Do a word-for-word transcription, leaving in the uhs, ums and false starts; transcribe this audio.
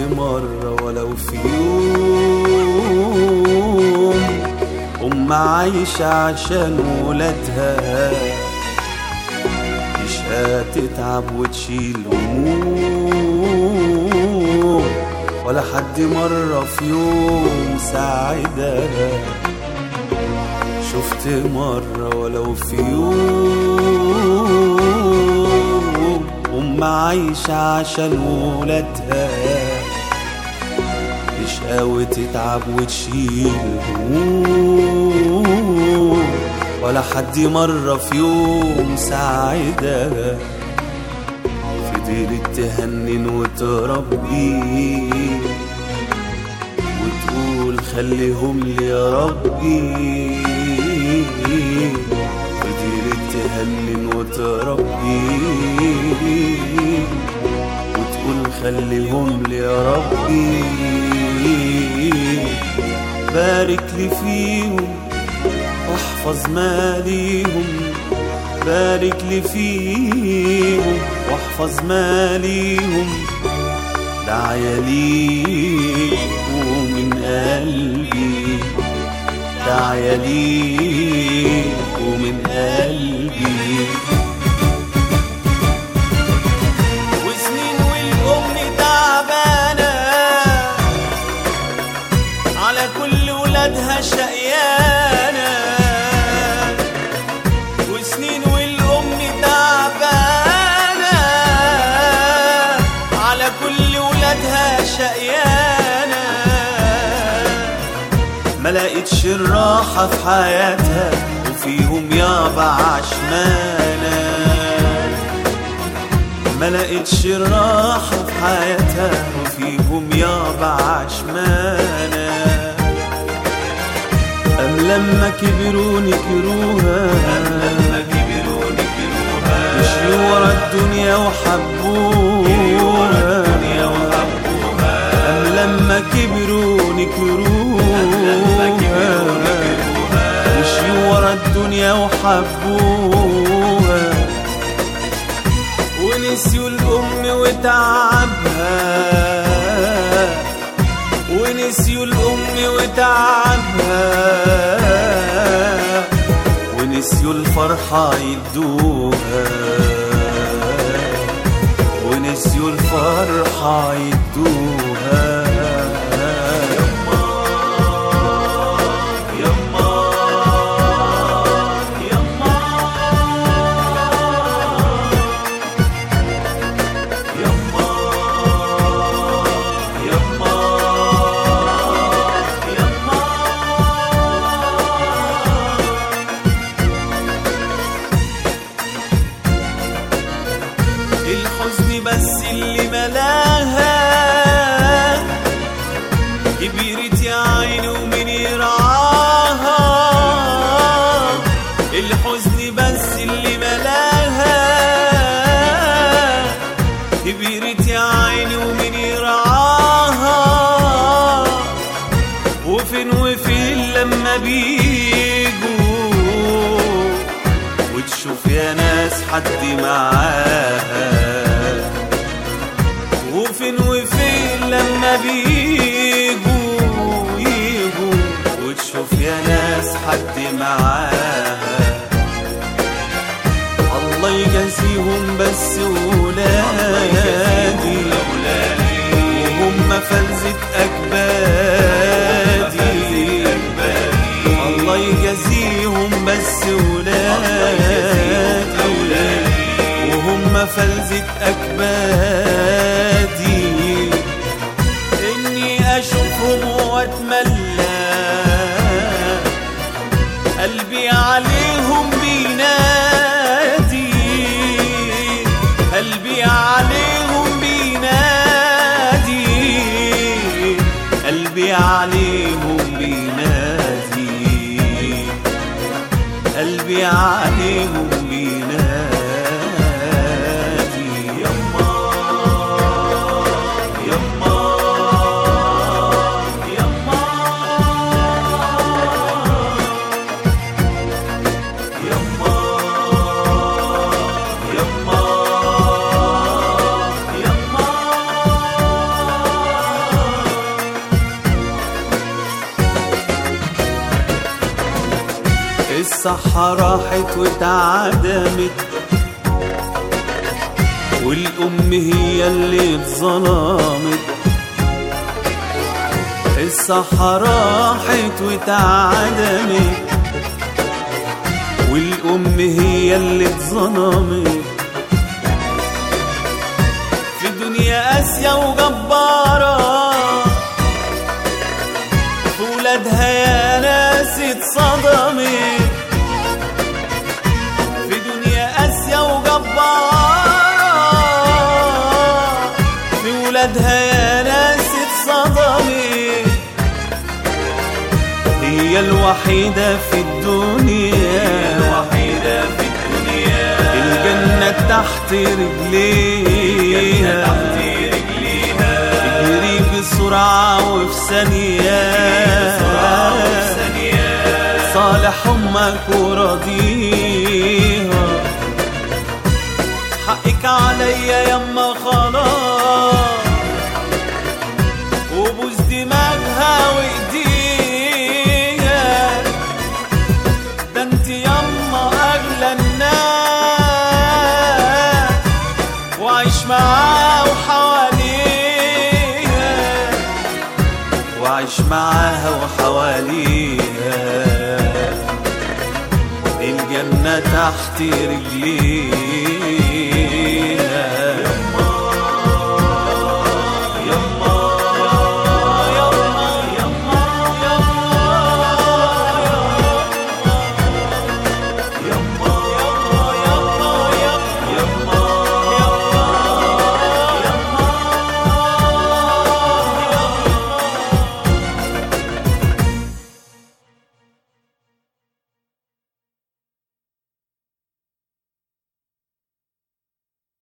مرة ولو في يوم أم عايشة عشان ولادها، مش هتتعب وتشيل هموم، ولا حد مرة في يوم ساعدها. شفت مرة ولو في يوم أم عايشة عشان ولادها، مش قوي تتعب وتشيل هموم، ولا حد مرة في يوم ساعدها. فضلت تهنن وتربي وتقول خليهم لي يا ربي، فضلت تهنن وتربي وتقول خليهم لي يا ربي. بارك لي فيهم واحفظ ماليهم، بارك لي فيهم واحفظ ماليهم، دعيا ليك ومن قلبي، دعيا ليك ومن قلبي. وسنين والأم تعبانة على كل ولادها شقيانة، وسنين والأم تعبانة على كل ولادها شقيانة. ما لقيتش الراحة في حياتها وفيهم يابا عشمانة، ما لقيتش الراحة في حياتها وفيهم يابا عشمانة. أم لما كبروا نكروها، مشيوا ورا الدنيا وحبوها، أم لما كبروا نكروها، مشيوا ورا الدنيا وحبوها، ونسيوا الأم وتعبها، ونسيوا الأم وتعبها، ونسيوا الفرحة يدوها، ونسيوا الفرحة يدوها. الحزن بس اللي ملاها، كبرت يا عيني ومن يرعاها. الحزن بس اللي ملاها، كبرت يا عيني ومن يرعاها. وفين وفين لما بيجوا وتشوف يا ناس حد معاها، وفين وفين لما بيجوا يجوا وتشوف يا ناس حد معاها. الله يجازيهم بس ولادي وهم فلذة أكبادي، الله يجازيهم بس ولادي وهم فلذة أكبادي. إني أشوفهم وأتملى قلبي عليهم بينادي، قلبي عليهم بينادي، قلبي عليهم بينادي، قلبي عليهم بينادي. الصحة راحت واتعدمت، والأم هي اللي اتظلمت. الصحة راحت واتعدمت، والأم هي اللي اتظلمت. في دنيا قاسية وجبارة، في ولادها يا ناس اتصدمت. في دنيا قاسية وجبارة، في ولادها يا ناس اتصدمت. هي الوحيدة في الدنيا، الوحيدة في الدنيا، الجنة تحت رجليها، اجري بسرعة وفي ثانية، صالح أمك وراضيها. حقك عليا يما خلاص، وبوس دماغها وايديها. ده انت يما اغلى الناس، وعيش معاها وحواليها، وعيش معاها وحواليها. الجنة تحت رجليها.